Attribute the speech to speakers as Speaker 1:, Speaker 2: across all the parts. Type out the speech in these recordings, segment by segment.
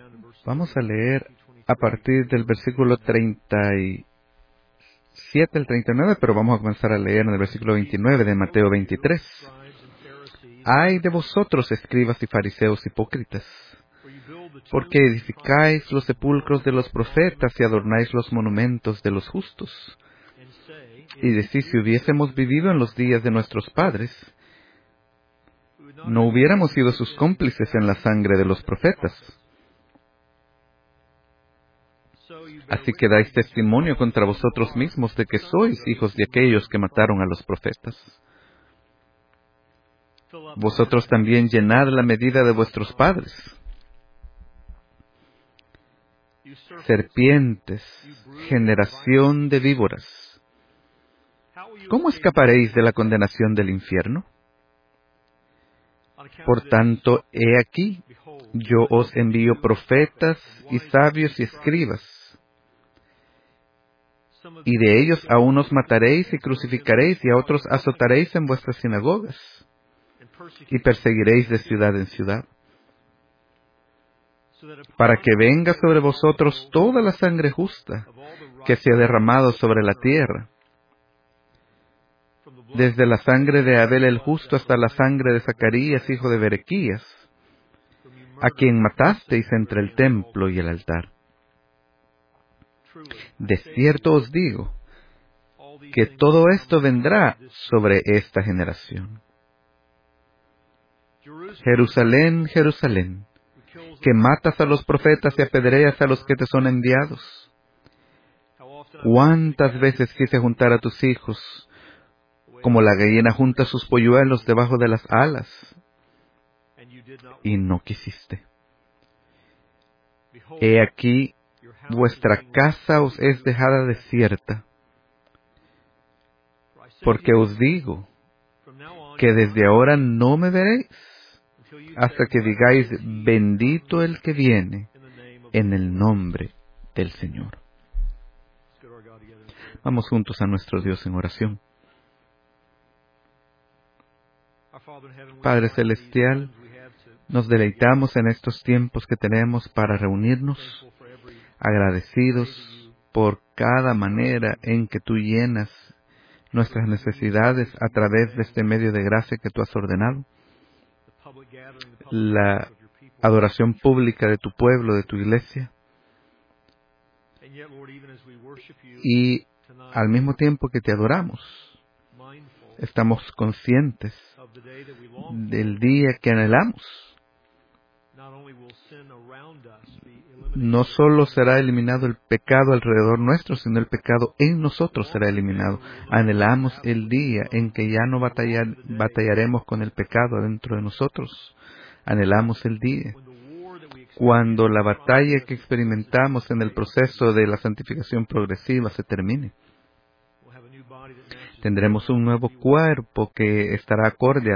Speaker 1: Vamos a leer a partir del versículo 37 al 39, pero vamos a comenzar a leer en el versículo 29 de Mateo 23. Ay de vosotros, escribas y fariseos hipócritas, porque edificáis los sepulcros de los profetas y adornáis los monumentos de los justos. Y decís, si hubiésemos vivido en los días de nuestros padres, no hubiéramos sido sus cómplices en la sangre de los profetas. Así que dais testimonio contra vosotros mismos de que sois hijos de aquellos que mataron a los profetas. Vosotros también llenad la medida de vuestros padres. Serpientes, generación de víboras, ¿cómo escaparéis de la condenación del infierno? Por tanto, he aquí, yo os envío profetas y sabios y escribas, y de ellos a unos mataréis y crucificaréis, y a otros azotaréis en vuestras sinagogas, y perseguiréis de ciudad en ciudad, para que venga sobre vosotros toda la sangre justa que se ha derramado sobre la tierra, desde la sangre de Abel el justo hasta la sangre de Zacarías, hijo de Berequías, a quien matasteis entre el templo y el altar. De cierto os digo que todo esto vendrá sobre esta generación. Jerusalén, Jerusalén, que matas a los profetas y apedreas a los que te son enviados. ¿Cuántas veces quise juntar a tus hijos, como la gallina junta sus polluelos debajo de las alas, y no quisiste? He aquí, vuestra casa os es dejada desierta, porque os digo que desde ahora no me veréis, hasta que digáis, bendito el que viene en el nombre del Señor. Vamos juntos a nuestro Dios en oración. Padre Celestial, nos deleitamos en estos tiempos que tenemos para reunirnos, agradecidos por cada manera en que tú llenas nuestras necesidades a través de este medio de gracia que tú has ordenado, la adoración pública de tu pueblo, de tu iglesia, y al mismo tiempo que te adoramos, estamos conscientes del día que anhelamos. No solo será eliminado el pecado alrededor nuestro, sino el pecado en nosotros será eliminado. Anhelamos el día en que ya no batallaremos con el pecado dentro de nosotros. Anhelamos el día cuando la batalla que experimentamos en el proceso de la santificación progresiva se termine. Tendremos un nuevo cuerpo que estará acorde a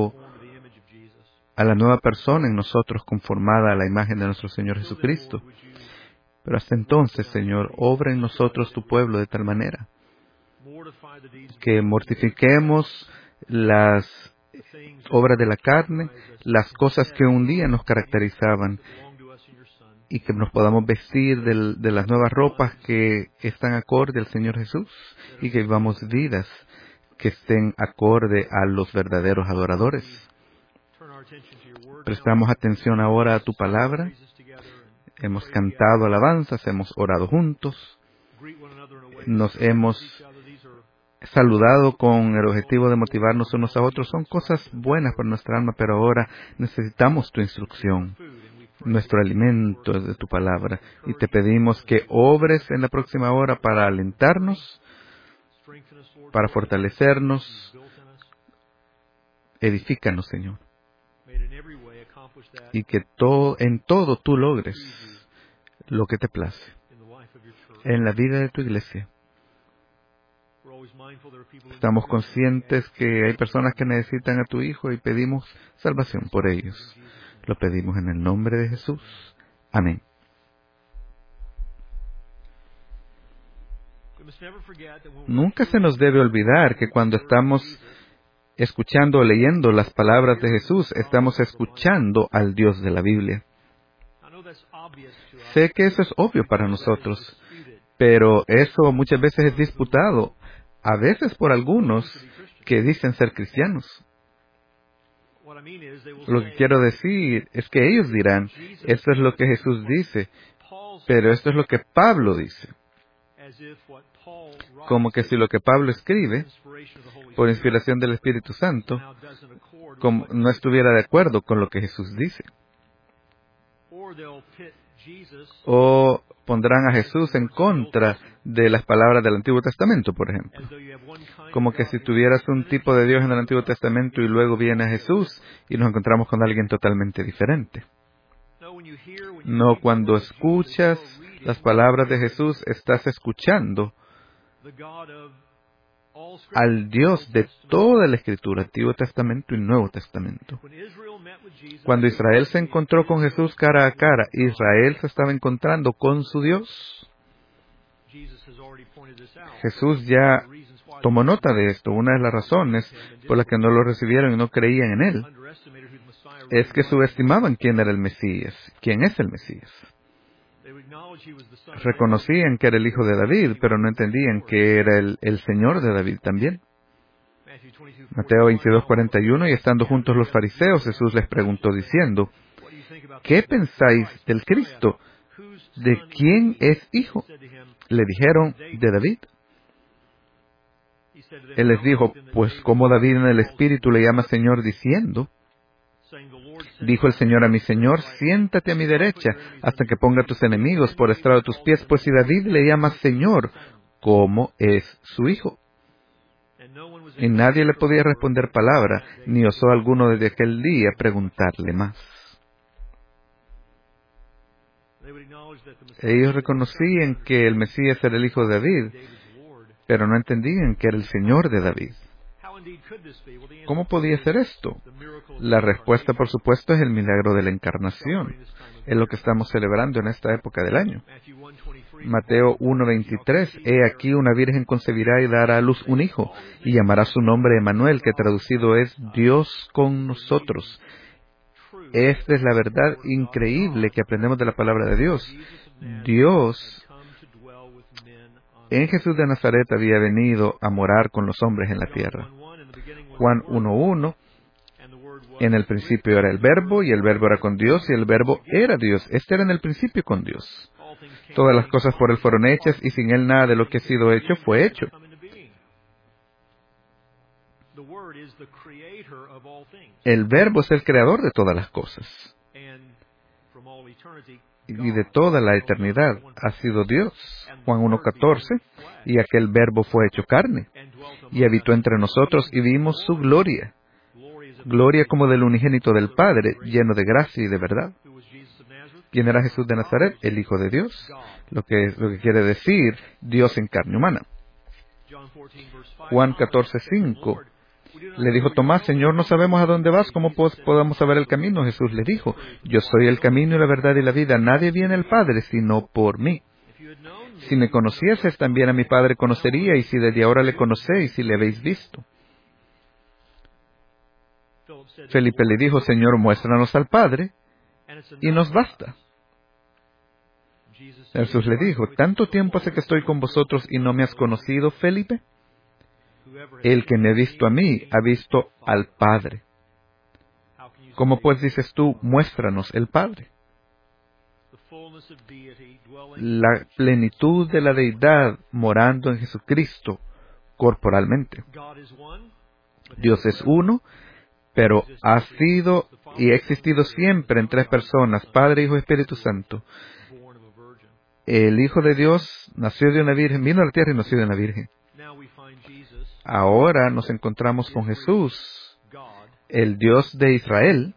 Speaker 1: la nueva persona en nosotros, conformada a la imagen de nuestro Señor Jesucristo. Pero hasta entonces, Señor, obra en nosotros tu pueblo de tal manera que mortifiquemos las obras de la carne, las cosas que un día nos caracterizaban, y que nos podamos vestir de las nuevas ropas que están acorde al Señor Jesús, y que vivamos vidas que estén acorde a los verdaderos adoradores. Prestamos atención ahora a tu palabra. Hemos cantado alabanzas, hemos orado juntos, nos hemos saludado con el objetivo de motivarnos unos a otros. Son cosas buenas para nuestra alma, pero ahora necesitamos tu instrucción. Nuestro alimento es de tu palabra, y te pedimos que obres en la próxima hora para alentarnos, para fortalecernos. Edifícanos, Señor, y que en todo tú logres lo que te place en la vida de tu iglesia. Estamos conscientes que hay personas que necesitan a tu Hijo y pedimos salvación por ellos. Lo pedimos en el nombre de Jesús. Amén. Nunca se nos debe olvidar que cuando estamos escuchando o leyendo las palabras de Jesús, estamos escuchando al Dios de la Biblia. Sé que eso es obvio para nosotros, pero eso muchas veces es disputado, a veces por algunos que dicen ser cristianos. Lo que quiero decir es que ellos dirán, esto es lo que Jesús dice, pero esto es lo que Pablo dice. Como que si lo que Pablo escribe, por inspiración del Espíritu Santo, no estuviera de acuerdo con lo que Jesús dice. O pondrán a Jesús en contra de las palabras del Antiguo Testamento, por ejemplo. Como que si tuvieras un tipo de Dios en el Antiguo Testamento y luego viene Jesús y nos encontramos con alguien totalmente diferente. No, cuando escuchas las palabras de Jesús, estás escuchando al Dios de toda la Escritura, Antiguo Testamento y Nuevo Testamento. Cuando Israel se encontró con Jesús cara a cara, Israel se estaba encontrando con su Dios. Jesús ya tomó nota de esto. Una de las razones por las que no lo recibieron y no creían en Él es que subestimaban quién era el Mesías, quién es el Mesías. Reconocían que era el hijo de David, pero no entendían que era el Señor de David también. Mateo 22:41, y estando juntos los fariseos, Jesús les preguntó diciendo, ¿qué pensáis del Cristo? ¿De quién es hijo? Le dijeron, de David. Él les dijo, pues ¿cómo David en el Espíritu le llama Señor diciendo? Dijo el Señor a mi Señor, siéntate a mi derecha hasta que ponga a tus enemigos por estrado de tus pies, pues si David le llama Señor, ¿cómo es su hijo? Y nadie le podía responder palabra, ni osó alguno desde aquel día preguntarle más. Ellos reconocían que el Mesías era el hijo de David, pero no entendían que era el Señor de David. ¿Cómo podía ser esto? La respuesta, por supuesto, es el milagro de la encarnación. Es lo que estamos celebrando en esta época del año. Mateo 1:23, he aquí una virgen concebirá y dará a luz un hijo, y llamará su nombre Emmanuel, que traducido es Dios con nosotros. Esta es la verdad increíble que aprendemos de la palabra de Dios. Dios en Jesús de Nazaret había venido a morar con los hombres en la tierra. Juan 1:1, en el principio era el Verbo, y el Verbo era con Dios, y el Verbo era Dios. Este era en el principio con Dios. Todas las cosas por Él fueron hechas, y sin Él nada de lo que ha sido hecho fue hecho. El Verbo es el creador de todas las cosas. Y de toda la eternidad ha sido Dios. Juan 1:14, y aquel Verbo fue hecho carne, y habitó entre nosotros, y vimos su gloria. Gloria como del unigénito del Padre, lleno de gracia y de verdad. ¿Quién era Jesús de Nazaret? El Hijo de Dios. Lo que quiere decir Dios en carne humana. Juan 14:5. Le dijo Tomás, Señor, no sabemos a dónde vas, ¿cómo podamos saber el camino? Jesús le dijo, yo soy el camino y la verdad y la vida. Nadie viene al Padre sino por mí. Si me conocieses, también a mi Padre conocería, y si desde ahora le conocéis y le habéis visto. Felipe le dijo, Señor, muéstranos al Padre, y nos basta. Jesús le dijo, ¿tanto tiempo hace que estoy con vosotros y no me has conocido, Felipe? El que me ha visto a mí, ha visto al Padre. ¿Cómo pues dices tú, muéstranos el Padre? La plenitud de la deidad morando en Jesucristo corporalmente. Dios es uno, pero ha sido y ha existido siempre en tres personas, Padre, Hijo y Espíritu Santo. El Hijo de Dios nació de una virgen, vino a la tierra y nació de una virgen. Ahora nos encontramos con Jesús, el Dios de Israel,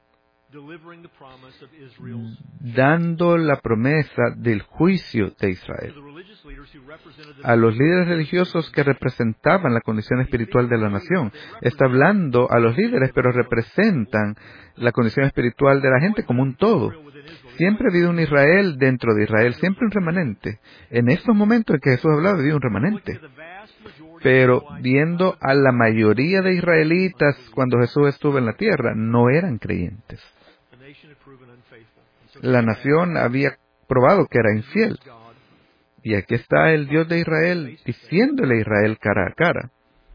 Speaker 1: dando la promesa del juicio de Israel. A los líderes religiosos que representaban la condición espiritual de la nación. Está hablando a los líderes, pero representan la condición espiritual de la gente como un todo. Siempre ha habido un Israel dentro de Israel, siempre un remanente. En estos momentos en que Jesús hablaba, había un remanente. Pero viendo a la mayoría de israelitas cuando Jesús estuvo en la tierra, no eran creyentes. La nación había probado que era infiel. Y aquí está el Dios de Israel diciéndole a Israel cara a cara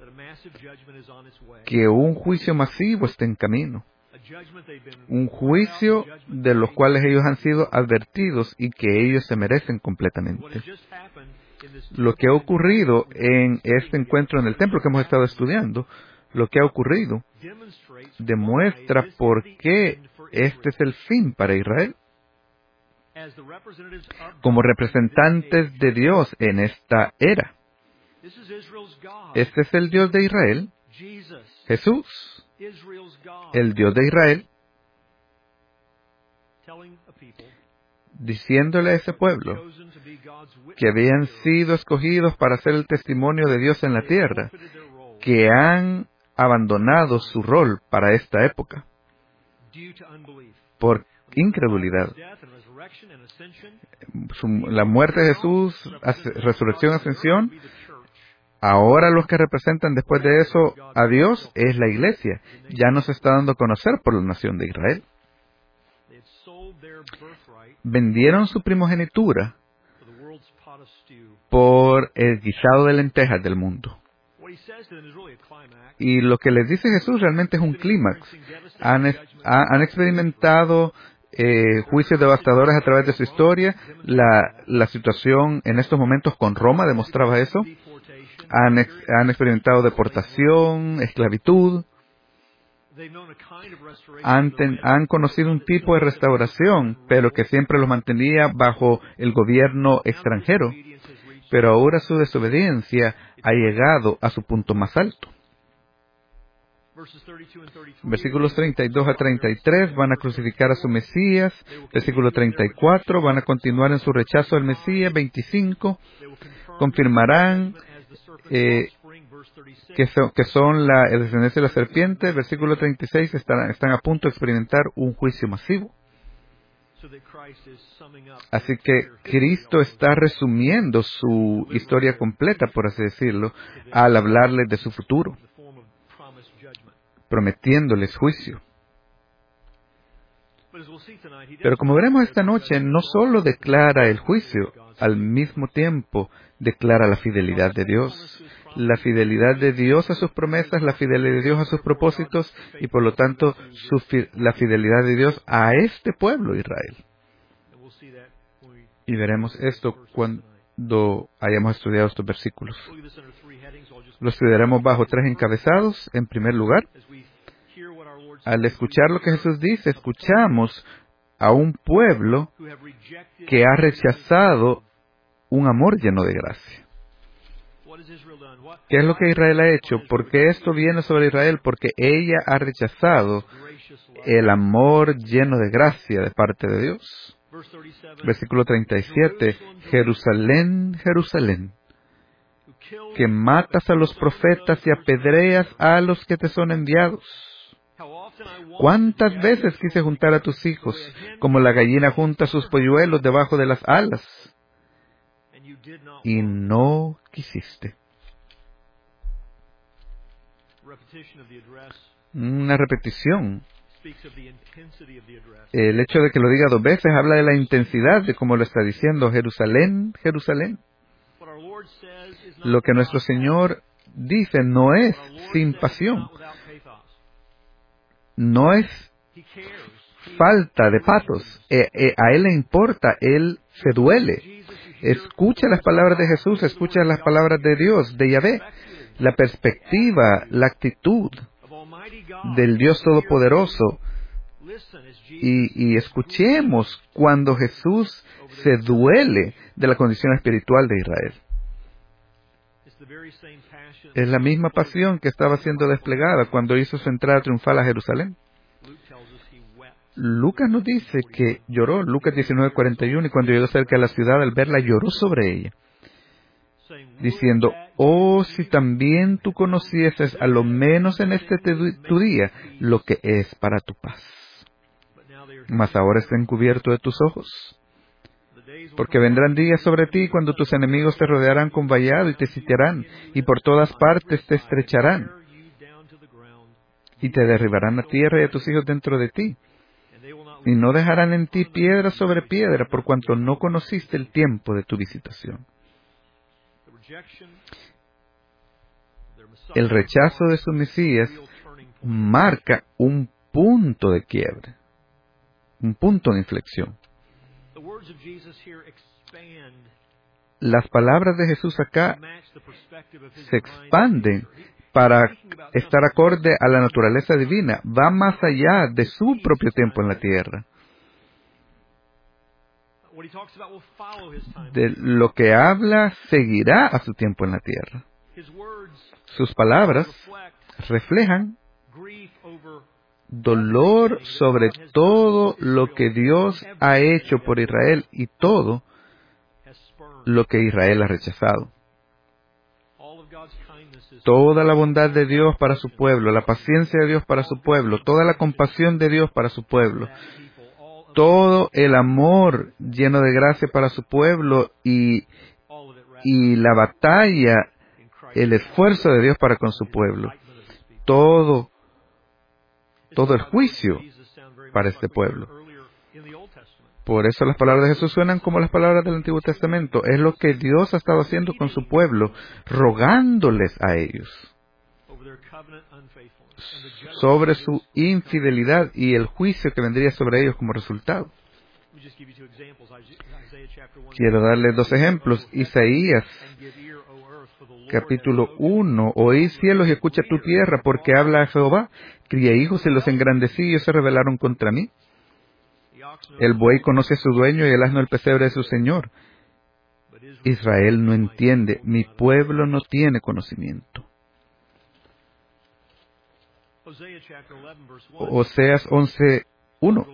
Speaker 1: que un juicio masivo está en camino. Un juicio de los cuales ellos han sido advertidos y que ellos se merecen completamente. Lo que ha ocurrido en este encuentro en el templo que hemos estado estudiando, lo que ha ocurrido, demuestra por qué este es el fin para Israel. Como representantes de Dios en esta era. Este es el Dios de Israel, Jesús, el Dios de Israel, diciéndole a ese pueblo que habían sido escogidos para ser el testimonio de Dios en la tierra, que han abandonado su rol para esta época por incredulidad. La muerte de Jesús, resurrección, ascensión, ahora los que representan después de eso a Dios es la iglesia. Ya nos está dando a conocer por la nación de Israel. Vendieron su primogenitura por el guisado de lentejas del mundo. Y lo que les dice Jesús realmente es un clímax. Han experimentado juicios devastadores a través de su historia. La situación en estos momentos con Roma demostraba eso. Han experimentado deportación, esclavitud. Han conocido un tipo de restauración, pero que siempre los mantenía bajo el gobierno extranjero. Pero ahora su desobediencia ha llegado a su punto más alto. Versículos 32 a 33 van a crucificar a su Mesías. Versículo 34 van a continuar en su rechazo al Mesías. 25 confirmarán que son la descendencia de la serpiente. Versículo 36 están a punto de experimentar un juicio masivo. Así que Cristo está resumiendo su historia completa, por así decirlo, al hablarles de su futuro, prometiéndoles juicio. Pero como veremos esta noche, no solo declara el juicio, al mismo tiempo declara la fidelidad de Dios. La fidelidad de Dios a sus promesas, la fidelidad de Dios a sus propósitos y por lo tanto la fidelidad de Dios a este pueblo Israel. Y veremos esto cuando hayamos estudiado estos versículos. Lo estudiaremos bajo 3 encabezados. En primer lugar, al escuchar lo que Jesús dice, escuchamos a un pueblo que ha rechazado un amor lleno de gracia. ¿Qué es lo que Israel ha hecho? ¿Por qué esto viene sobre Israel? Porque ella ha rechazado el amor lleno de gracia de parte de Dios. Versículo 37. Jerusalén, Jerusalén, que matas a los profetas y apedreas a los que te son enviados. ¿Cuántas veces quise juntar a tus hijos, como la gallina junta sus polluelos debajo de las alas? Y no quisiste. Una repetición. El hecho de que lo diga 2 veces habla de la intensidad de cómo lo está diciendo. Jerusalén, Jerusalén. Lo que nuestro Señor dice no es sin pasión. No es falta de patos. A Él le importa, Él se duele. Escucha las palabras de Jesús, escucha las palabras de Dios, de Yahvé. La perspectiva, la actitud del Dios Todopoderoso. Y escuchemos cuando Jesús se duele de la condición espiritual de Israel. Es la misma pasión que estaba siendo desplegada cuando hizo su entrada triunfal a Jerusalén. Lucas nos dice que lloró, Lucas 19:41, y cuando llegó cerca de la ciudad, al verla, lloró sobre ella, diciendo: oh, si también tú conocieses, a lo menos en este tu día, lo que es para tu paz. Mas ahora está encubierto de tus ojos. Porque vendrán días sobre ti cuando tus enemigos te rodearán con vallado y te sitiarán, y por todas partes te estrecharán, y te derribarán a tierra y a tus hijos dentro de ti, y no dejarán en ti piedra sobre piedra, por cuanto no conociste el tiempo de tu visitación. El rechazo de su Mesías marca un punto de quiebre, un punto de inflexión. Las palabras de Jesús acá se expanden para estar acorde a la naturaleza divina. Va más allá de su propio tiempo en la tierra. De lo que habla seguirá a su tiempo en la tierra. Sus palabras reflejan dolor sobre todo lo que Dios ha hecho por Israel y todo lo que Israel ha rechazado. Toda la bondad de Dios para su pueblo, la paciencia de Dios para su pueblo, toda la compasión de Dios para su pueblo, todo el amor lleno de gracia para su pueblo y la batalla, el esfuerzo de Dios para con su pueblo, todo el juicio para este pueblo. Por eso las palabras de Jesús suenan como las palabras del Antiguo Testamento. Es lo que Dios ha estado haciendo con su pueblo, rogándoles a ellos sobre su infidelidad y el juicio que vendría sobre ellos como resultado. Quiero darles 2 ejemplos. Isaías, capítulo 1. Oíd cielos y escucha tu tierra, porque habla a Jehová. Crié hijos y los engrandecí y ellos se rebelaron contra mí. El buey conoce a su dueño y el asno el pesebre de su señor. Israel no entiende, mi pueblo no tiene conocimiento. Oseas 11:1.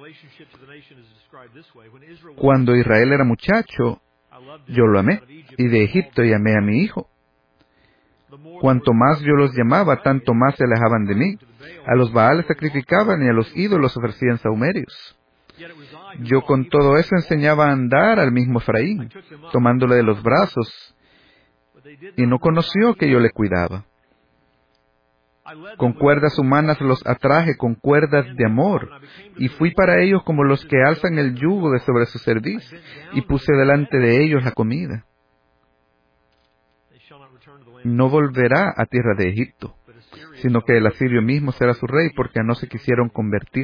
Speaker 1: Cuando Israel era muchacho, yo lo amé, y de Egipto llamé a mi hijo. Cuanto más yo los llamaba, tanto más se alejaban de mí. A los Baales sacrificaban y a los ídolos ofrecían sahumerios. Yo con todo eso enseñaba a andar al mismo Efraín, tomándole de los brazos, y no conoció que yo le cuidaba. Con cuerdas humanas los atraje, con cuerdas de amor, y fui para ellos como los que alzan el yugo de sobre su cerviz, y puse delante de ellos la comida. No volverá a tierra de Egipto, sino que el asirio mismo será su rey, porque no se quisieron convertir.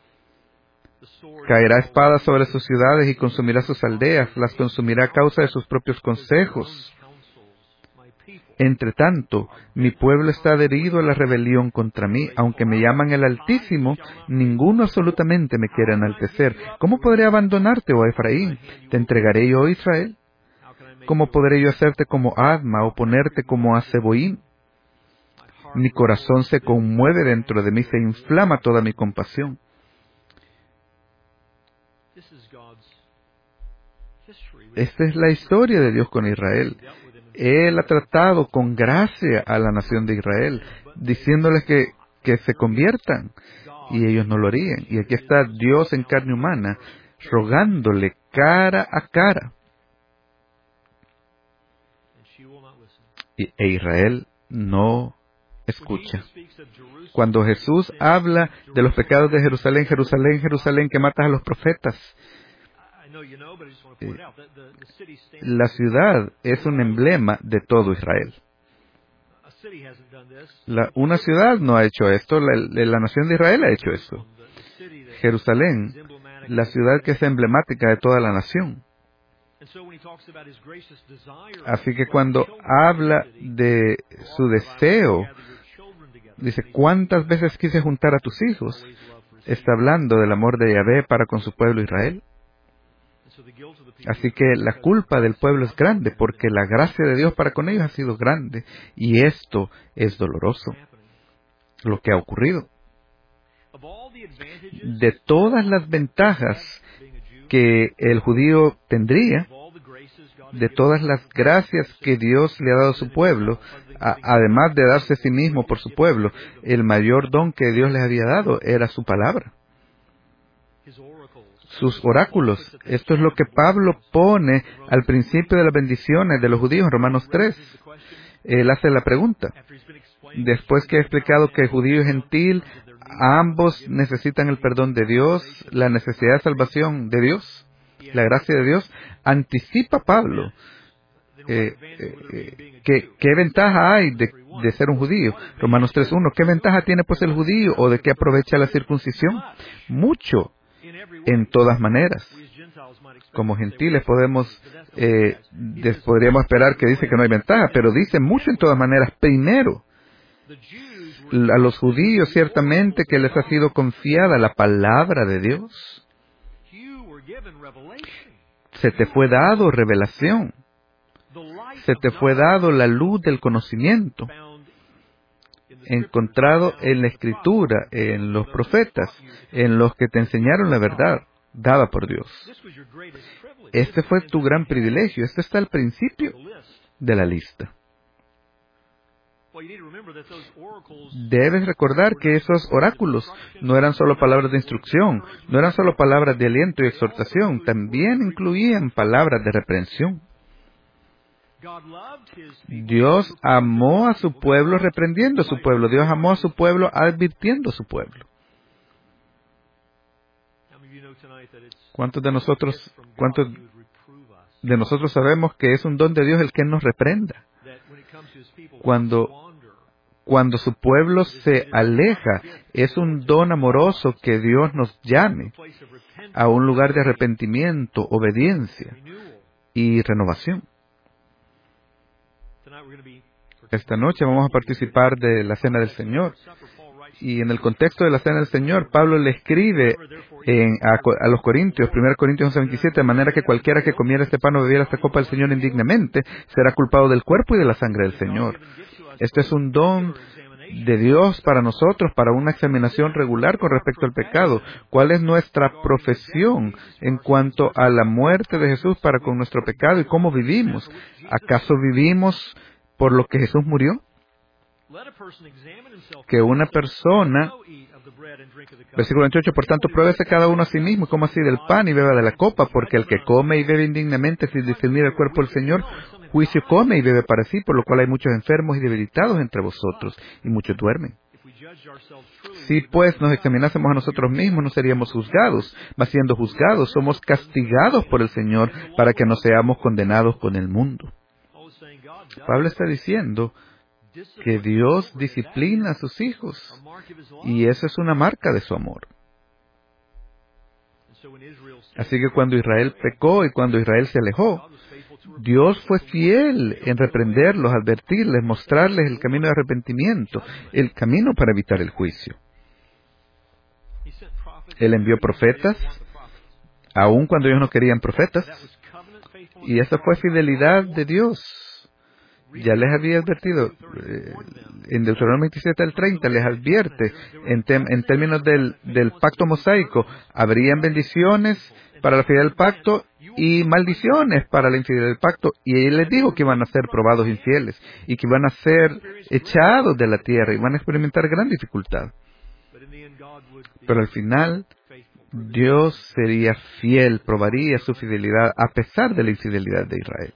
Speaker 1: Caerá espada sobre sus ciudades y consumirá sus aldeas, las consumirá a causa de sus propios consejos. Entre tanto, mi pueblo está adherido a la rebelión contra mí. Aunque me llaman el Altísimo, ninguno absolutamente me quiere enaltecer. ¿Cómo podré abandonarte, oh Efraín? ¿Te entregaré yo, Israel? ¿Cómo podré yo hacerte como Adma o ponerte como a Zeboim? Mi corazón se conmueve dentro de mí, se inflama toda mi compasión. Esta es la historia de Dios con Israel. Él ha tratado con gracia a la nación de Israel, diciéndoles que se conviertan, y ellos no lo harían. Y aquí está Dios en carne humana, rogándole cara a cara. E Israel no escucha. Cuando Jesús habla de los pecados de Jerusalén, Jerusalén, Jerusalén, que matas a los profetas, la ciudad es un emblema de todo Israel. Una ciudad no ha hecho esto, la nación de Israel ha hecho esto. Jerusalén, la ciudad que es emblemática de toda la nación. Así que cuando habla de su deseo, dice, ¿cuántas veces quise juntar a tus hijos? Está hablando del amor de Yahvé para con su pueblo Israel. Así que la culpa del pueblo es grande, porque la gracia de Dios para con ellos ha sido grande. Y esto es doloroso, lo que ha ocurrido. De todas las ventajas que el judío tendría, de todas las gracias que Dios le ha dado a su pueblo, además de darse a sí mismo por su pueblo, el mayor don que Dios les había dado era su palabra. Sus oráculos. Esto es lo que Pablo pone al principio de las bendiciones de los judíos en Romanos 3. él hace la pregunta. Después que ha explicado que judío y gentil, ambos necesitan el perdón de Dios, la necesidad de salvación de Dios, la gracia de Dios, anticipa Pablo ¿qué ventaja hay de ser un judío? Romanos 3:1, ¿qué ventaja tiene pues el judío o de qué aprovecha la circuncisión? Mucho, en todas maneras. Como gentiles podríamos esperar que dice que no hay ventaja, pero dice mucho en todas maneras. Primero, a los judíos ciertamente que les ha sido confiada la palabra de Dios. Se te fue dado revelación. Se te fue dado la luz del conocimiento, encontrado en la Escritura, en los profetas, en los que te enseñaron la verdad, dada por Dios. Este fue tu gran privilegio. Este está al principio de la lista. Debes recordar que esos oráculos no eran solo palabras de instrucción, no eran solo palabras de aliento y exhortación, también incluían palabras de reprensión. Dios amó a su pueblo reprendiendo a su pueblo. Dios amó a su pueblo advirtiendo a su pueblo. ¿Cuántos de nosotros sabemos que es un don de Dios el que nos reprenda? Cuando su pueblo se aleja, es un don amoroso que Dios nos llame a un lugar de arrepentimiento, obediencia y renovación. Esta noche vamos a participar de la Cena del Señor. Y en el contexto de la Cena del Señor, Pablo le escribe a los Corintios, 1 Corintios 11:27, de manera que cualquiera que comiera este pan o bebiera esta copa del Señor indignamente, será culpado del cuerpo y de la sangre del Señor. Este es un don de Dios para nosotros, para una examinación regular con respecto al pecado. ¿Cuál es nuestra profesión en cuanto a la muerte de Jesús para con nuestro pecado y cómo vivimos? ¿Acaso vivimos por lo que Jesús murió? Que una persona, versículo 28, por tanto, pruébese cada uno a sí mismo y coma así del pan y beba de la copa, porque el que come y bebe indignamente sin discernir el cuerpo del Señor, juicio come y bebe para sí, por lo cual hay muchos enfermos y debilitados entre vosotros, y muchos duermen. Si pues nos examinásemos a nosotros mismos, no seríamos juzgados, mas siendo juzgados, somos castigados por el Señor para que no seamos condenados con el mundo. Pablo está diciendo que Dios disciplina a sus hijos, y eso es una marca de su amor. Así que cuando Israel pecó y cuando Israel se alejó, Dios fue fiel en reprenderlos, advertirles, mostrarles el camino de arrepentimiento, el camino para evitar el juicio. Él envió profetas, aun cuando ellos no querían profetas, y esa fue fidelidad de Dios. Ya les había advertido, en Deuteronomio 27 al 30, les advierte, en términos del pacto mosaico, habrían bendiciones para la fidelidad del pacto y maldiciones para la infidelidad del pacto, y Él les dijo que iban a ser probados infieles, y que iban a ser echados de la tierra, y van a experimentar gran dificultad. Pero al final, Dios sería fiel, probaría su fidelidad a pesar de la infidelidad de Israel.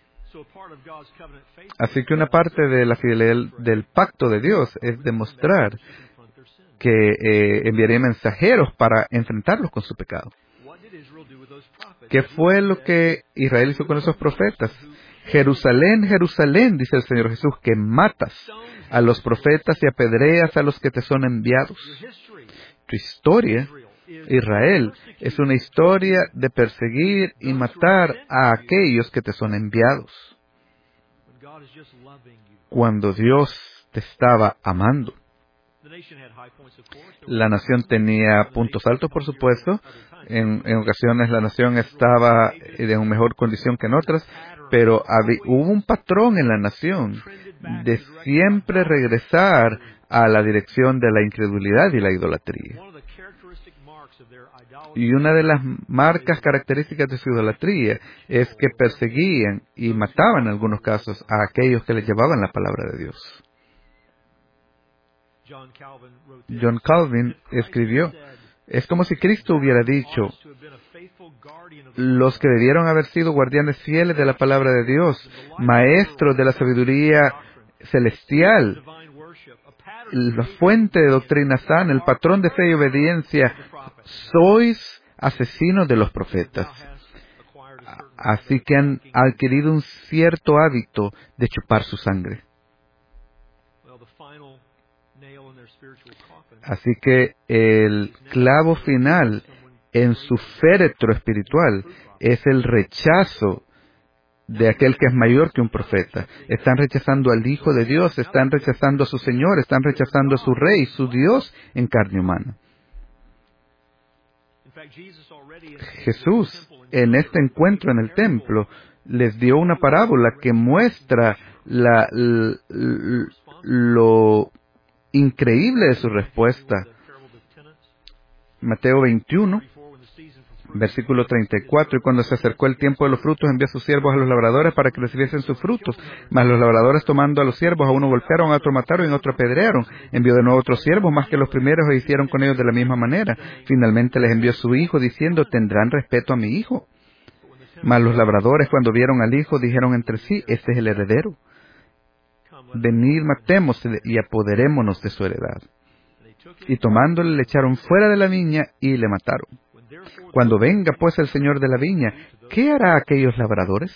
Speaker 1: Así que una parte de la fidelidad del pacto de Dios es demostrar que enviaría mensajeros para enfrentarlos con su pecado. ¿Qué fue lo que Israel hizo con esos profetas? Jerusalén, Jerusalén, dice el Señor Jesús, que matas a los profetas y apedreas a los que te son enviados. Tu historia, Israel, es una historia de perseguir y matar a aquellos que te son enviados. Cuando Dios te estaba amando. La nación tenía puntos altos, por supuesto. En ocasiones la nación estaba en una mejor condición que en otras, pero hubo un patrón en la nación de siempre regresar a la dirección de la incredulidad y la idolatría. Y una de las marcas características de su idolatría es que perseguían y mataban en algunos casos a aquellos que les llevaban la palabra de Dios. John Calvin escribió, es como si Cristo hubiera dicho, los que debieron haber sido guardianes fieles de la palabra de Dios, maestros de la sabiduría celestial, la fuente de doctrina sana, el patrón de fe y obediencia. Sois asesinos de los profetas. Así que han adquirido un cierto hábito de chupar su sangre. Así que el clavo final en su féretro espiritual es el rechazo de aquel que es mayor que un profeta. Están rechazando al Hijo de Dios, están rechazando a su Señor, están rechazando a su Rey, su Dios en carne humana. Jesús, en este encuentro en el templo, les dio una parábola que muestra lo increíble de su respuesta. Mateo 21, versículo 34. Y cuando se acercó el tiempo de los frutos, envió a sus siervos a los labradores para que recibiesen sus frutos. Mas los labradores, tomando a los siervos, a uno golpearon, a otro mataron y a otro apedrearon. Envió de nuevo otros siervos, más que los primeros, e hicieron con ellos de la misma manera. Finalmente les envió su hijo, diciendo: ¿tendrán respeto a mi hijo? Mas los labradores, cuando vieron al hijo, dijeron entre sí: este es el heredero. Venid, matémosle y apoderémonos de su heredad. Y tomándole, le echaron fuera de la viña y le mataron. Cuando venga pues el señor de la viña, ¿qué hará a aquellos labradores?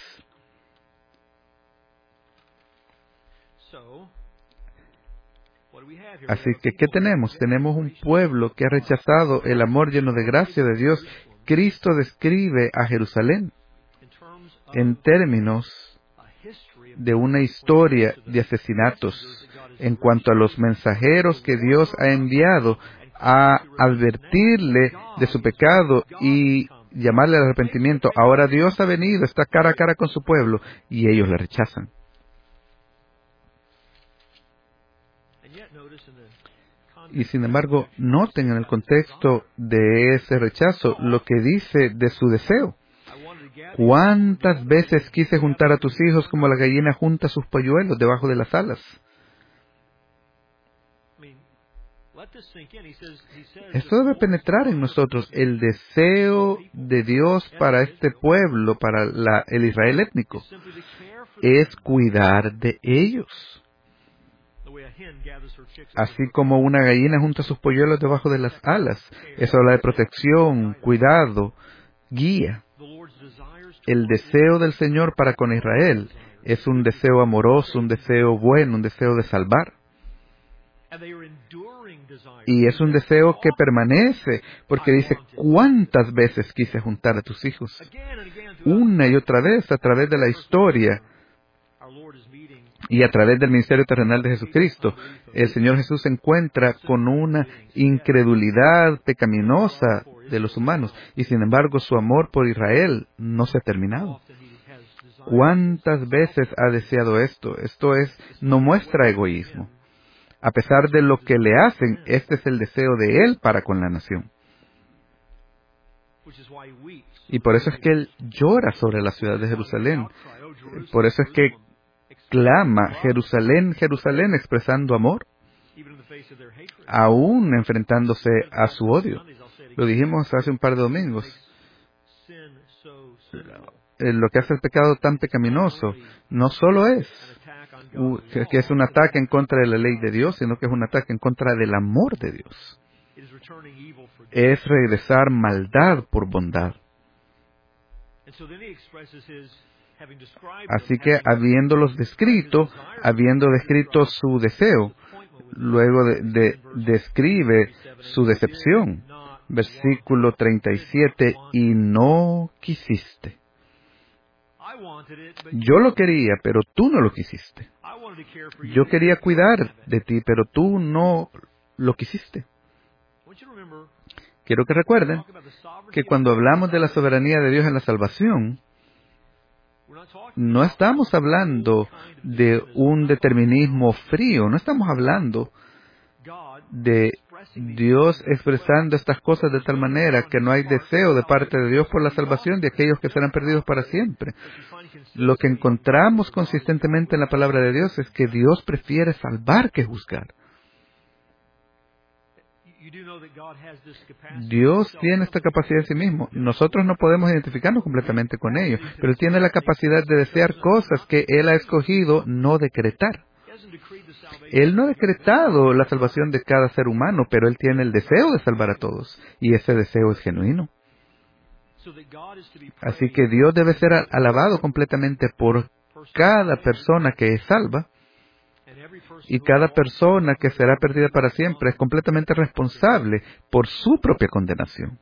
Speaker 1: Así que, ¿qué tenemos? Tenemos un pueblo que ha rechazado el amor lleno de gracia de Dios. Cristo describe a Jerusalén en términos de una historia de asesinatos en cuanto a los mensajeros que Dios ha enviado a advertirle de su pecado y llamarle al arrepentimiento. Ahora Dios ha venido, está cara a cara con su pueblo y ellos le rechazan. Y sin embargo, noten en el contexto de ese rechazo lo que dice de su deseo. ¿Cuántas veces quise juntar a tus hijos como la gallina junta sus polluelos debajo de las alas? Esto debe penetrar en nosotros. El deseo de Dios para este pueblo, para el Israel étnico, es cuidar de ellos. Así como una gallina junta sus polluelos debajo de las alas. Eso habla de protección, cuidado, guía. El deseo del Señor para con Israel es un deseo amoroso, un deseo bueno, un deseo de salvar. Y es un deseo que permanece, porque dice: ¿cuántas veces quise juntar a tus hijos? Una y otra vez, a través de la historia y a través del ministerio terrenal de Jesucristo, el Señor Jesús se encuentra con una incredulidad pecaminosa de los humanos, y sin embargo su amor por Israel no se ha terminado. ¿Cuántas veces ha deseado esto? Esto no muestra egoísmo. A pesar de lo que le hacen, este es el deseo de Él para con la nación. Y por eso es que Él llora sobre la ciudad de Jerusalén. Por eso es que clama: Jerusalén, Jerusalén, expresando amor, aún enfrentándose a su odio. Lo dijimos hace un par de domingos. Lo que hace el pecado tan pecaminoso no solo es que es un ataque en contra de la ley de Dios, sino que es un ataque en contra del amor de Dios. Es regresar maldad por bondad. Así que, habiendo descrito su deseo, luego describe su decepción. Versículo 37, y no quisiste. Yo lo quería, pero tú no lo quisiste. Yo quería cuidar de ti, pero tú no lo quisiste. Quiero que recuerden que cuando hablamos de la soberanía de Dios en la salvación, no estamos hablando de un determinismo frío, no estamos hablando de Dios expresando estas cosas de tal manera que no hay deseo de parte de Dios por la salvación de aquellos que serán perdidos para siempre. Lo que encontramos consistentemente en la palabra de Dios es que Dios prefiere salvar que juzgar. Dios tiene esta capacidad en sí mismo. Nosotros no podemos identificarnos completamente con ello, pero Él tiene la capacidad de desear cosas que Él ha escogido no decretar. Él no ha decretado la salvación de cada ser humano, pero Él tiene el deseo de salvar a todos, y ese deseo es genuino. Así que Dios debe ser alabado completamente por cada persona que es salva, y cada persona que será perdida para siempre es completamente responsable por su propia condenación.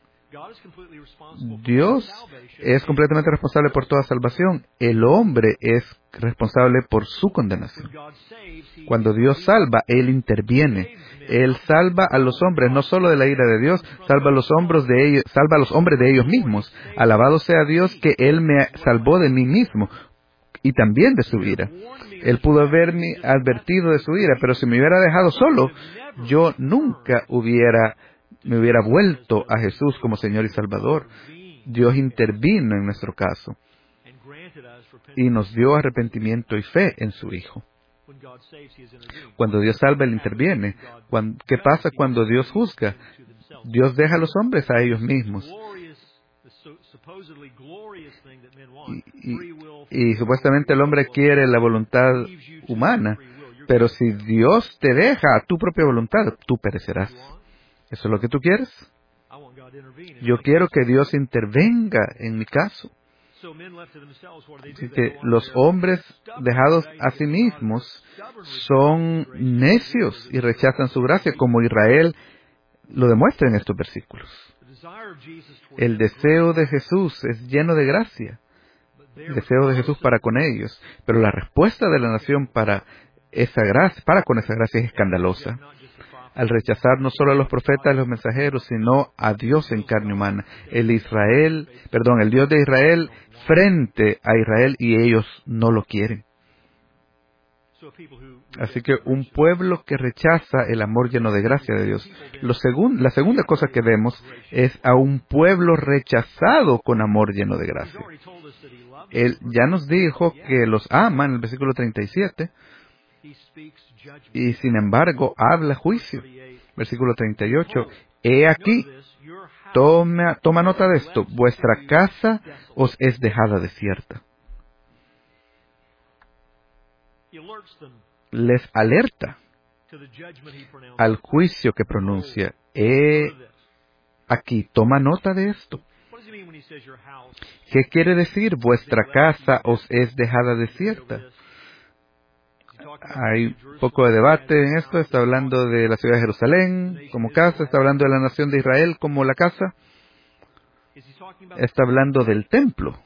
Speaker 1: Dios es completamente responsable por toda salvación. El hombre es responsable por su condenación. Cuando Dios salva, Él interviene. Él salva a los hombres, no solo de la ira de Dios, salva a los hombres de ellos mismos. Alabado sea Dios que Él me salvó de mí mismo y también de su ira. Él pudo haberme advertido de su ira, pero si me hubiera dejado solo, yo nunca me hubiera vuelto a Jesús como Señor y Salvador. Dios intervino en nuestro caso y nos dio arrepentimiento y fe en su Hijo. Cuando Dios salva, Él interviene. ¿Qué pasa cuando Dios juzga? Dios deja a los hombres a ellos mismos. Y supuestamente el hombre quiere la voluntad humana, pero si Dios te deja a tu propia voluntad, tú perecerás. ¿Eso es lo que tú quieres? Yo quiero que Dios intervenga en mi caso. Así que los hombres dejados a sí mismos son necios y rechazan su gracia, como Israel lo demuestra en estos versículos. El deseo de Jesús es lleno de gracia, el deseo de Jesús para con ellos, pero la respuesta de la nación para con esa gracia es escandalosa. Al rechazar no solo a los profetas y los mensajeros, sino a Dios en carne humana. El Dios de Israel frente a Israel, y ellos no lo quieren. Así que un pueblo que rechaza el amor lleno de gracia de Dios. La segunda cosa que vemos es a un pueblo rechazado con amor lleno de gracia. Él ya nos dijo que los ama en el versículo 37, y sin embargo habla juicio. Versículo 38, he aquí, toma nota de esto, vuestra casa os es dejada desierta. Les alerta al juicio que pronuncia. Aquí, toma nota de esto. ¿Qué quiere decir vuestra casa os es dejada desierta? Hay poco de debate en esto. Está hablando de la ciudad de Jerusalén como casa, está hablando de la nación de Israel como la casa, está hablando del templo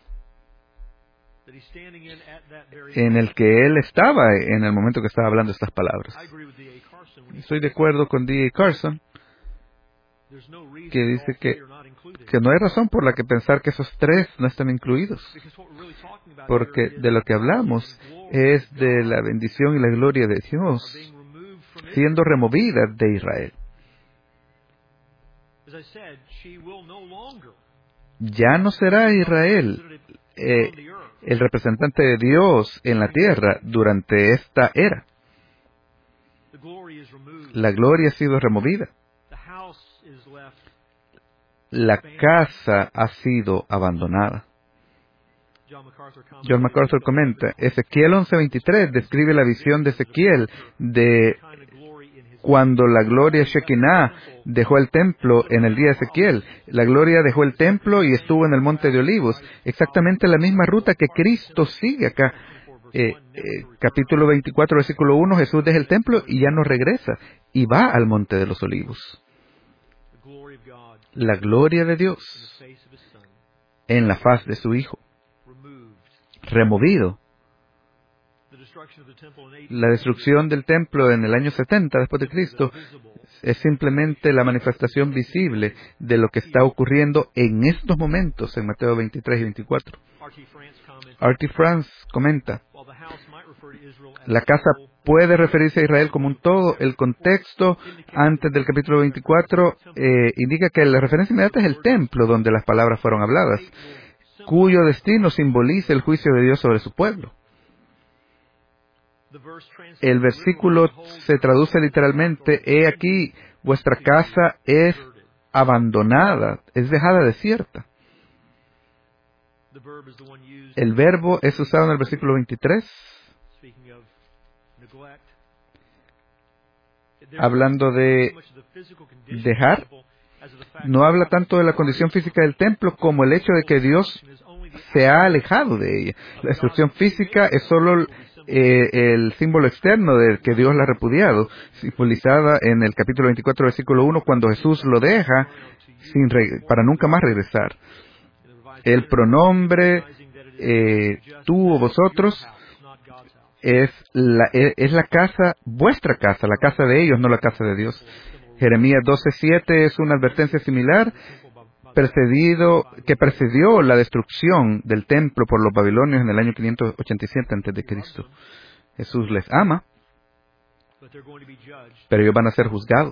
Speaker 1: en el que él estaba en el momento que estaba hablando estas palabras. Estoy de acuerdo con D.A. Carson, que dice que no hay razón por la que pensar que esos tres no están incluidos, porque de lo que hablamos es de la bendición y la gloria de Dios siendo removida de Israel. Ya no será Israel el representante de Dios en la tierra durante esta era. La gloria ha sido removida. La casa ha sido abandonada. John MacArthur comenta, Ezequiel 11:23 describe la visión de Ezequiel de cuando la gloria Shekinah dejó el templo en el día de Ezequiel. La gloria dejó el templo y estuvo en el monte de Olivos. Exactamente la misma ruta que Cristo sigue acá. Capítulo 24, versículo 1, Jesús deja el templo y ya no regresa y va al monte de los Olivos. La gloria de Dios en la faz de su Hijo, removido. La destrucción del templo en el año 70 después de Cristo es simplemente la manifestación visible de lo que está ocurriendo en estos momentos en Mateo 23 y 24. R.T. France comenta, la casa puede referirse a Israel como un todo. El contexto antes del capítulo 24 indica que la referencia inmediata es el templo donde las palabras fueron habladas, cuyo destino simboliza el juicio de Dios sobre su pueblo. El versículo se traduce literalmente, he aquí, vuestra casa es abandonada, es dejada desierta. El verbo es usado en el versículo 23, hablando de dejar, no habla tanto de la condición física del templo como el hecho de que Dios se ha alejado de ella. La destrucción física es solo el símbolo externo de que Dios la ha repudiado, simbolizada en el capítulo 24, versículo 1, cuando Jesús lo deja para nunca más regresar. El pronombre tú o vosotros es la casa, vuestra casa, la casa de ellos, no la casa de Dios. Jeremías 12:7 es una advertencia similar que precedió la destrucción del templo por los babilonios en el año 587 a.C. Jesús les ama, pero ellos van a ser juzgados.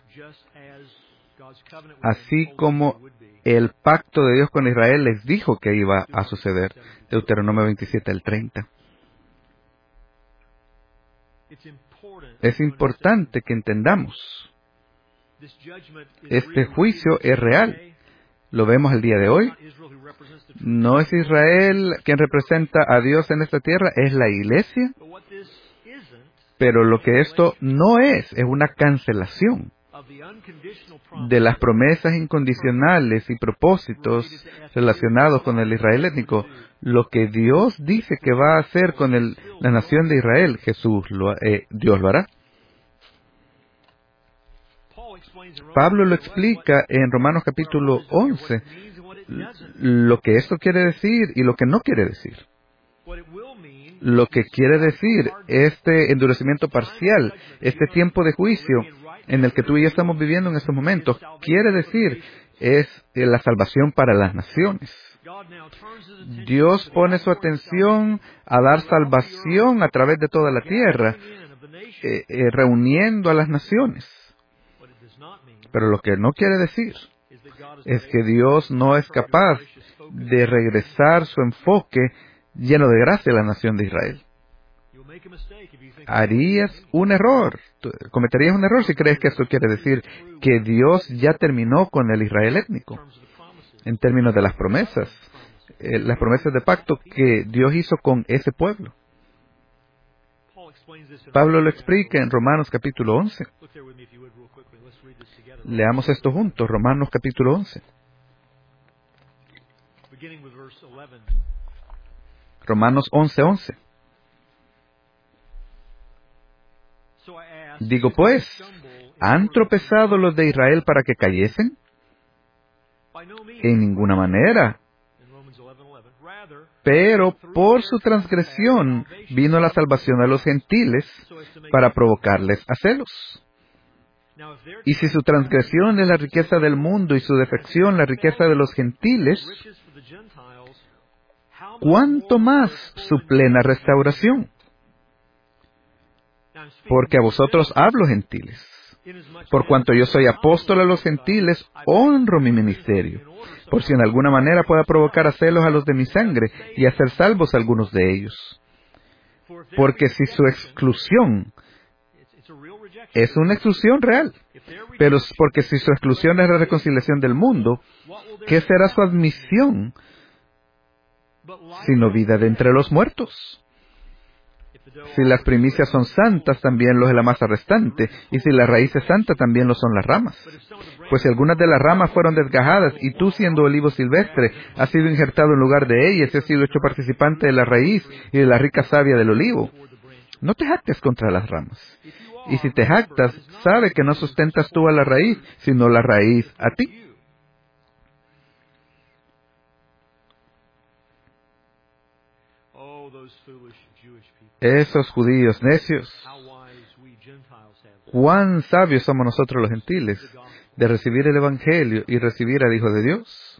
Speaker 1: Así como el pacto de Dios con Israel les dijo que iba a suceder. Deuteronomio 27:30. Es importante que entendamos. Este juicio es real. Lo vemos el día de hoy. No es Israel quien representa a Dios en esta tierra, es la iglesia. Pero lo que esto no es una cancelación de las promesas incondicionales y propósitos relacionados con el Israel étnico. Lo que Dios dice que va a hacer con la nación de Israel, Dios lo hará. Pablo lo explica en Romanos capítulo 11, lo que esto quiere decir y lo que no quiere decir. Lo que quiere decir este endurecimiento parcial, este tiempo de juicio en el que tú y yo estamos viviendo en estos momentos, quiere decir es la salvación para las naciones. Dios pone su atención a dar salvación a través de toda la tierra, reuniendo a las naciones. Pero lo que no quiere decir es que Dios no es capaz de regresar su enfoque lleno de gracia a la nación de Israel. Cometerías un error si crees que esto quiere decir que Dios ya terminó con el Israel étnico, en términos de las promesas de pacto que Dios hizo con ese pueblo. Pablo lo explica en Romanos capítulo 11. Leamos esto juntos, Romanos capítulo 11. Romanos 11:11. Digo pues, ¿han tropezado los de Israel para que cayesen? En ninguna manera. Pero por su transgresión vino la salvación a los gentiles para provocarles a celos. Y si su transgresión es la riqueza del mundo y su defección la riqueza de los gentiles, ¿cuánto más su plena restauración? Porque a vosotros hablo, gentiles. Por cuanto yo soy apóstol a los gentiles, honro mi ministerio, por si en alguna manera pueda provocar a celos a los de mi sangre y hacer salvos a algunos de ellos. Porque si su exclusión es una exclusión real, pero porque si su exclusión es la reconciliación del mundo, ¿qué será su admisión sino vida de entre los muertos? Si las primicias son santas, también lo es la masa restante, y si la raíz es santa, también lo son las ramas. Pues si algunas de las ramas fueron desgajadas, y tú siendo olivo silvestre, has sido injertado en lugar de ellas, y has sido hecho participante de la raíz y de la rica savia del olivo. No te jactes contra las ramas. Y si te jactas, sabe que no sustentas tú a la raíz, sino la raíz a ti. Esos judíos necios, cuán sabios somos nosotros los gentiles de recibir el Evangelio y recibir al Hijo de Dios,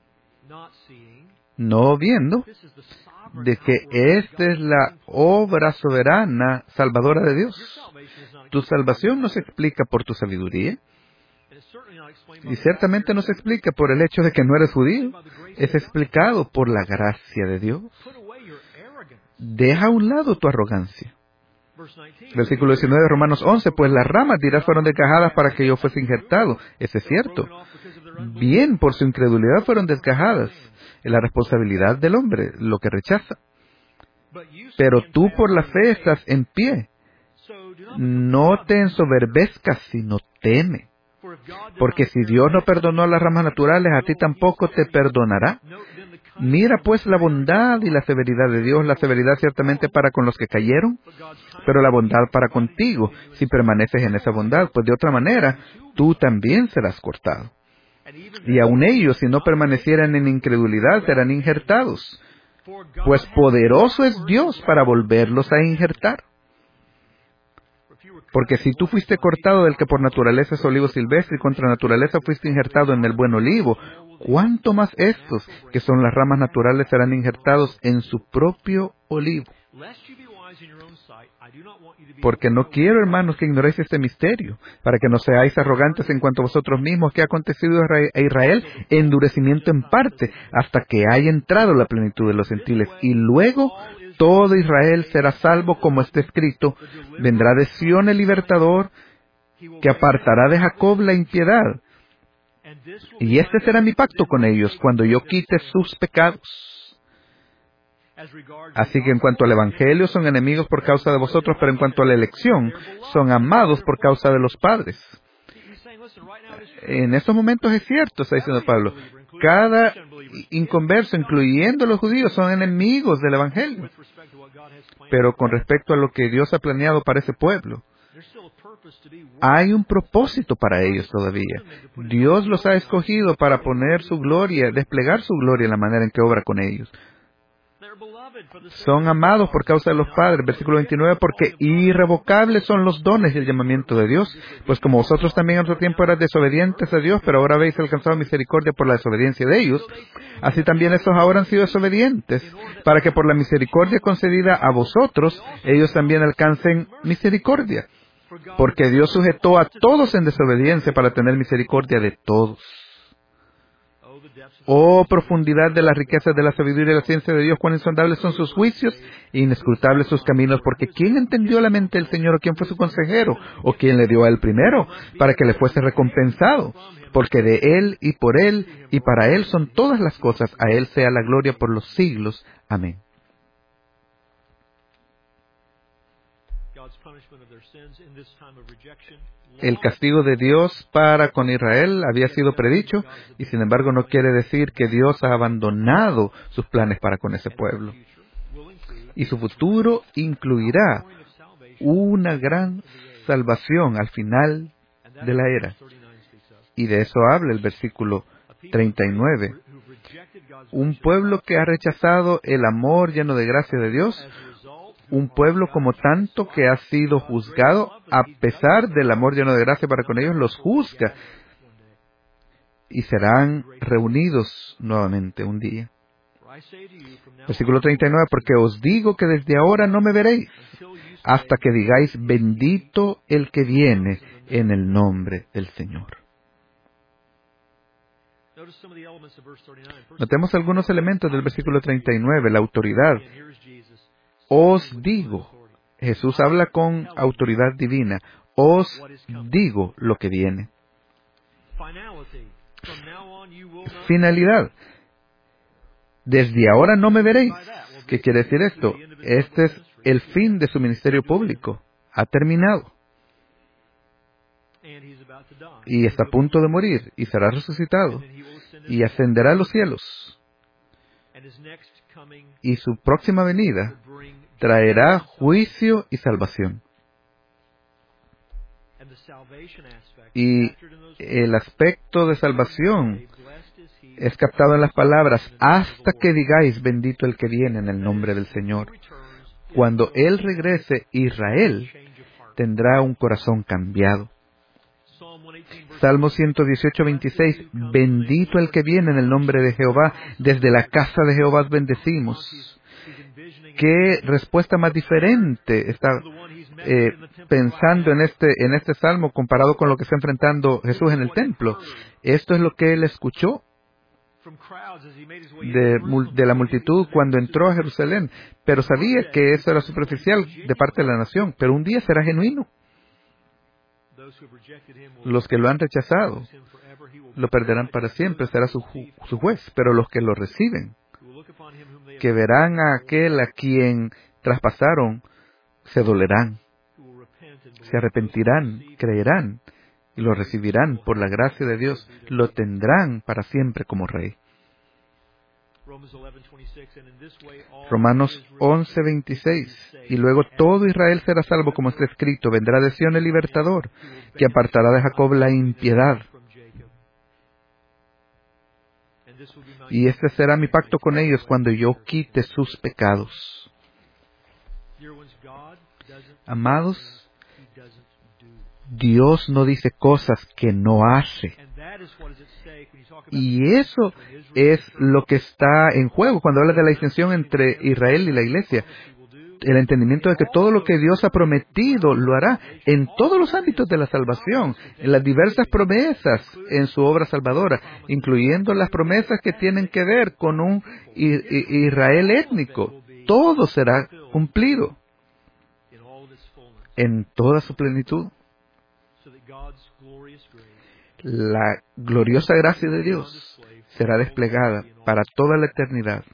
Speaker 1: no viendo de que esta es la obra soberana salvadora de Dios. Tu salvación no se explica por tu sabiduría, y ciertamente no se explica por el hecho de que no eres judío. Es explicado por la gracia de Dios. Deja a un lado tu arrogancia. Versículo 19 de Romanos 11, pues las ramas, dirás, fueron desgajadas para que yo fuese injertado. Eso es cierto. Bien, por su incredulidad fueron desgajadas. Es la responsabilidad del hombre, lo que rechaza. Pero tú por la fe estás en pie, No te ensoberbezcas, sino teme. Porque si Dios no perdonó a las ramas naturales, a ti tampoco te perdonará. Mira pues la bondad y la severidad de Dios, la severidad ciertamente para con los que cayeron, pero la bondad para contigo, si permaneces en esa bondad, pues de otra manera, tú también serás cortado. Y aun ellos, si no permanecieran en incredulidad, serán injertados, pues poderoso es Dios para volverlos a injertar. Porque si tú fuiste cortado del que por naturaleza es olivo silvestre y contra naturaleza fuiste injertado en el buen olivo, ¿cuánto más estos, que son las ramas naturales, serán injertados en su propio olivo? Porque no quiero, hermanos, que ignoréis este misterio, para que no seáis arrogantes en cuanto a vosotros mismos, que ha acontecido a Israel endurecimiento en parte, hasta que haya entrado la plenitud de los gentiles, y luego todo Israel será salvo, como está escrito: vendrá de Sión el libertador, que apartará de Jacob la impiedad. Y este será mi pacto con ellos, cuando yo quite sus pecados. Así que en cuanto al Evangelio, son enemigos por causa de vosotros, pero en cuanto a la elección, son amados por causa de los padres. En estos momentos es cierto, está diciendo Pablo. Cada inconverso, incluyendo los judíos, son enemigos del Evangelio. Pero con respecto a lo que Dios ha planeado para ese pueblo, hay un propósito para ellos todavía. Dios los ha escogido para poner su gloria, desplegar su gloria en la manera en que obra con ellos. Son amados por causa de los padres, versículo 29, porque irrevocables son los dones y el llamamiento de Dios, pues como vosotros también en otro tiempo eras desobedientes a Dios, pero ahora habéis alcanzado misericordia por la desobediencia de ellos, así también estos ahora han sido desobedientes, para que por la misericordia concedida a vosotros, ellos también alcancen misericordia. Porque Dios sujetó a todos en desobediencia para tener misericordia de todos. Oh, profundidad de las riquezas de la sabiduría y la ciencia de Dios, cuán insondables son sus juicios e inescrutables sus caminos, porque ¿quién entendió la mente del Señor, o quién fue su consejero, o quién le dio a él primero, para que le fuese recompensado? Porque de él y por él y para él son todas las cosas, a él sea la gloria por los siglos. Amén. El castigo de Dios para con Israel había sido predicho, y sin embargo no quiere decir que Dios ha abandonado sus planes para con ese pueblo. Y su futuro incluirá una gran salvación al final de la era. Y de eso habla el versículo 39. Un pueblo que ha rechazado el amor lleno de gracia de Dios, un pueblo como tanto que ha sido juzgado, a pesar del amor lleno de gracia para con ellos, los juzga y serán reunidos nuevamente un día. Versículo 39, porque os digo que desde ahora no me veréis, hasta que digáis: bendito el que viene en el nombre del Señor. Notemos algunos elementos del versículo 39, la autoridad. Os digo, Jesús habla con autoridad divina, os digo lo que viene. Finalidad. Desde ahora no me veréis. ¿Qué quiere decir esto? Este es el fin de su ministerio público. Ha terminado. Y está a punto de morir, y será resucitado, y ascenderá a los cielos. Y su próxima venida traerá juicio y salvación. Y el aspecto de salvación es captado en las palabras: hasta que digáis: bendito el que viene en el nombre del Señor. Cuando Él regrese, Israel tendrá un corazón cambiado. Salmo 118, 26. Bendito el que viene en el nombre de Jehová. Desde la casa de Jehová bendecimos. ¿Qué respuesta más diferente está pensando en este salmo comparado con lo que está enfrentando Jesús en el templo? Esto es lo que él escuchó de la multitud cuando entró a Jerusalén, pero sabía que eso era superficial de parte de la nación, pero un día será genuino. Los que lo han rechazado lo perderán para siempre, será su juez, pero los que lo reciben, que verán a aquel a quien traspasaron, se dolerán se arrepentirán, creerán y lo recibirán por la gracia de Dios, lo tendrán para siempre como rey. Romanos 11:26. Y luego todo Israel será salvo, como está escrito: vendrá de Sión el libertador, que apartará de Jacob la impiedad. Y este será mi pacto con ellos cuando yo quite sus pecados. Amados, Dios no dice cosas que no hace. Y eso es lo que está en juego cuando habla de la distinción entre Israel y la iglesia. El entendimiento de que todo lo que Dios ha prometido lo hará en todos los ámbitos de la salvación, en las diversas promesas en su obra salvadora, incluyendo las promesas que tienen que ver con un Israel étnico. Todo será cumplido en toda su plenitud. La gloriosa gracia de Dios será desplegada para toda la eternidad.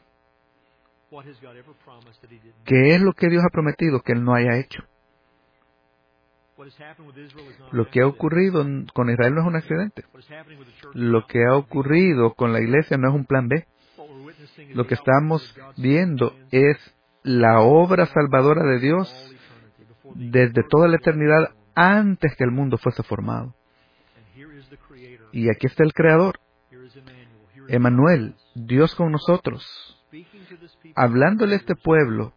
Speaker 1: ¿Qué es lo que Dios ha prometido que Él no haya hecho? Lo que ha ocurrido con Israel no es un accidente. Lo que ha ocurrido con la iglesia no es un plan B. Lo que estamos viendo es la obra salvadora de Dios desde toda la eternidad antes que el mundo fuese formado. Y aquí está el Creador, Emmanuel, Dios con nosotros, hablándole a este pueblo,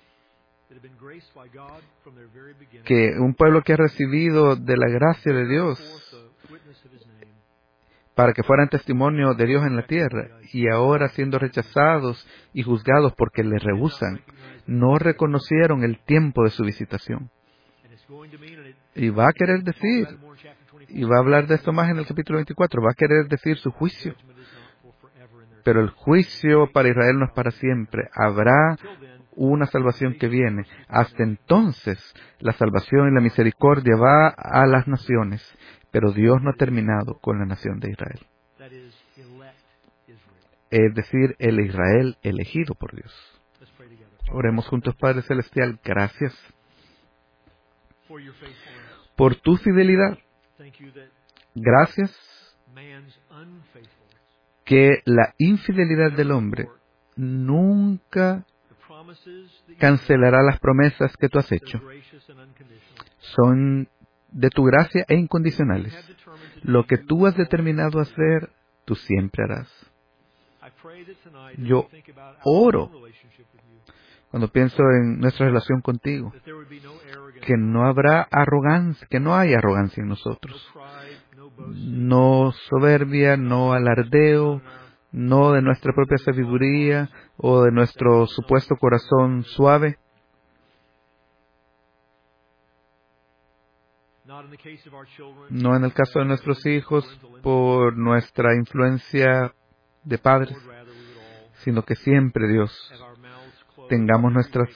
Speaker 1: que un pueblo que ha recibido de la gracia de Dios para que fueran testimonio de Dios en la tierra, y ahora siendo rechazados y juzgados porque le rehúsan, no reconocieron el tiempo de su visitación. Y va a querer decir, y va a hablar de esto más en el capítulo 24, va a querer decir su juicio. Pero el juicio para Israel no es para siempre. Habrá una salvación que viene. Hasta entonces, la salvación y la misericordia va a las naciones. Pero Dios no ha terminado con la nación de Israel. Es decir, el Israel elegido por Dios. Oremos juntos, Padre Celestial. Gracias por tu fidelidad. Gracias que la infidelidad del hombre nunca cancelará las promesas que tú has hecho. Son de tu gracia e incondicionales. Lo que tú has determinado hacer, tú siempre harás. Yo oro cuando pienso en nuestra relación contigo, que no habrá arrogancia, que no hay arrogancia en nosotros. No soberbia, no alardeo, no de nuestra propia sabiduría o de nuestro supuesto corazón suave. No en el caso de nuestros hijos por nuestra influencia de padres, sino que siempre, Dios, tengamos nuestras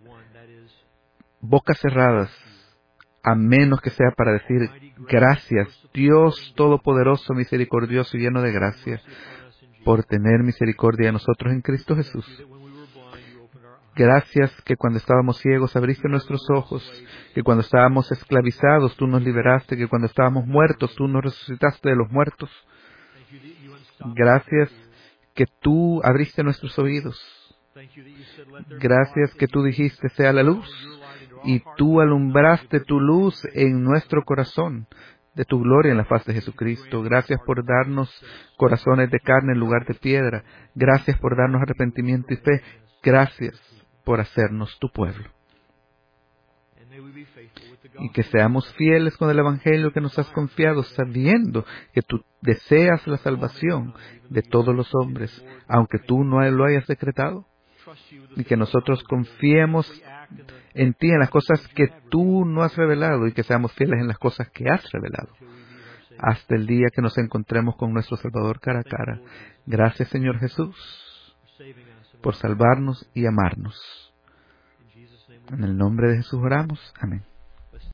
Speaker 1: bocas cerradas, a menos que sea para decir gracias, Dios Todopoderoso, misericordioso y lleno de gracia, por tener misericordia de nosotros en Cristo Jesús. Gracias que cuando estábamos ciegos abriste nuestros ojos, que cuando estábamos esclavizados tú nos liberaste, que cuando estábamos muertos tú nos resucitaste de los muertos. Gracias que tú abriste nuestros oídos. Gracias que tú dijiste sea la luz y tú alumbraste tu luz en nuestro corazón de tu gloria en la faz de Jesucristo. Gracias por darnos corazones de carne en lugar de piedra. Gracias por darnos arrepentimiento y fe. Gracias por hacernos tu pueblo. Y que seamos fieles con el Evangelio que nos has confiado, sabiendo que tú deseas la salvación de todos los hombres, aunque tú no lo hayas decretado. Y que nosotros confiemos en ti, en las cosas que tú no has revelado, y que seamos fieles en las cosas que has revelado, hasta el día que nos encontremos con nuestro Salvador cara a cara. Gracias, Señor Jesús, por salvarnos y amarnos. En el nombre de Jesús oramos. Amén.